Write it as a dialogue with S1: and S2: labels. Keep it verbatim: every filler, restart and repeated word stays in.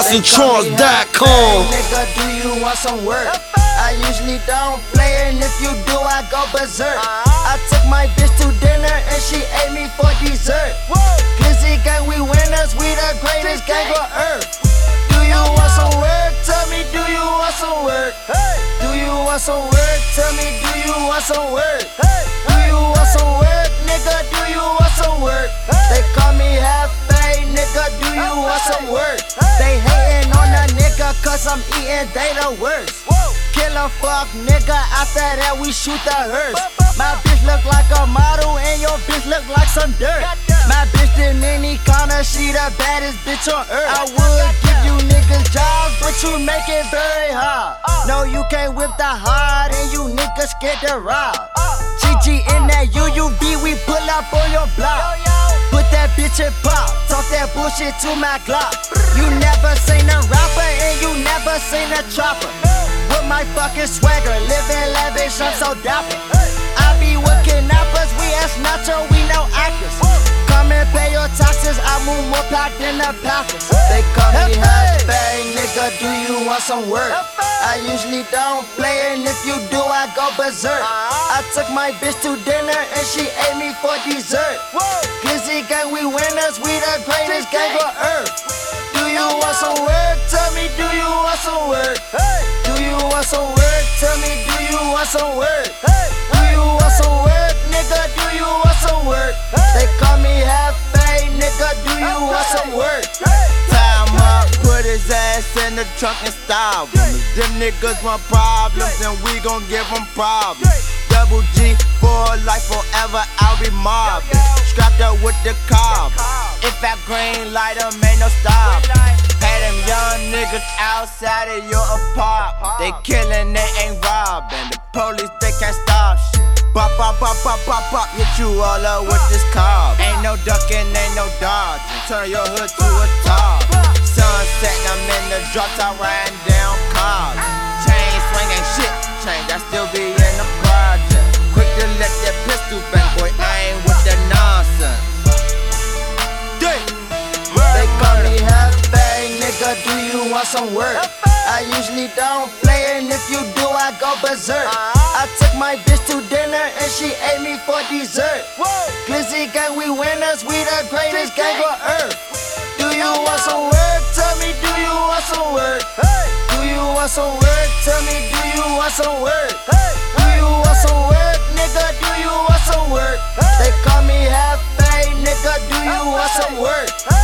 S1: Austintrons dot com.
S2: Nigga, do you want some work? I usually don't play, and if you do, I go berserk. I took my bitch to dinner and she ate me for dessert. Glizzy gang, we winners, we the greatest gang on earth. Do you want some work? Tell me, do you want some work? Do you want some work? Tell me, do you want some work? Do you want some work? Nigga, do you want some work? They call me half-bay, nigga, do you want some work? They hating on a nigga cause I'm eating, they the worst. Killer fuck nigga, after that we shoot the hearse. My bitch look like a model and your bitch look like some dirt. My bitch didn't any corner, she the baddest bitch on earth. I would give you niggas jobs, but you make it very hard. No, you can't whip the hard and you niggas scared to rob. G G in that U U V, we pull up on your block. Put that bitch in pop, talk that bullshit to my Glock. You never seen a rapper and you never seen a chopper. With my fucking swagger, living lavish, I'm so dapper. I be with kidnappers, we ass nacho, we no actors. Come and pay your taxes, I move more plot than the Packers. They call me half-bay, nigga, do you want some work? I usually don't play, and if you do, I go berserk. I took my bitch to dinner and she ate me for dessert. Glizzy gang, we winners, we the greatest gang on earth. Do you want some work? Tell me, do you want some work? Do you want some work? Tell me, do you want some work? Do you want some work? Nigga, do you want some work? They call me half-bay, nigga, do you want some work?
S3: Time up, put his ass in the trunk and stop him. If them niggas want problems, then we gon' give them problems. Double G for life forever, I'll be mobbing. Strapped up with the cob. If that green light em, ain't no stop. Had them young niggas outside of your apartment. They killing, they ain't robbing. The police, they can't stop shit. Pop, pop, pop, pop, pop, pop. Hit you all up with this cob. Ain't no ducking, ain't no dodging. Turn your hood to a top. Sunset, I'm in the drop top, riding down cars. Chain swinging shit, chain that still be in the project. Quick to let that pistol bang, boy, I ain't with that nonsense.
S2: They call me half-bay, nigga, do you want some work? I usually don't play, and if you do, I go berserk. I took my bitch to dinner and she ate me for dessert. Glizzy gang, we winners, we the greatest gang on earth. Do you want some work? Tell me, do you want some work? Do you want some work? Tell me, do you want some work? Do you want some work? Nigga, do you want some work? They call me half-bay, nigga, do you want some work?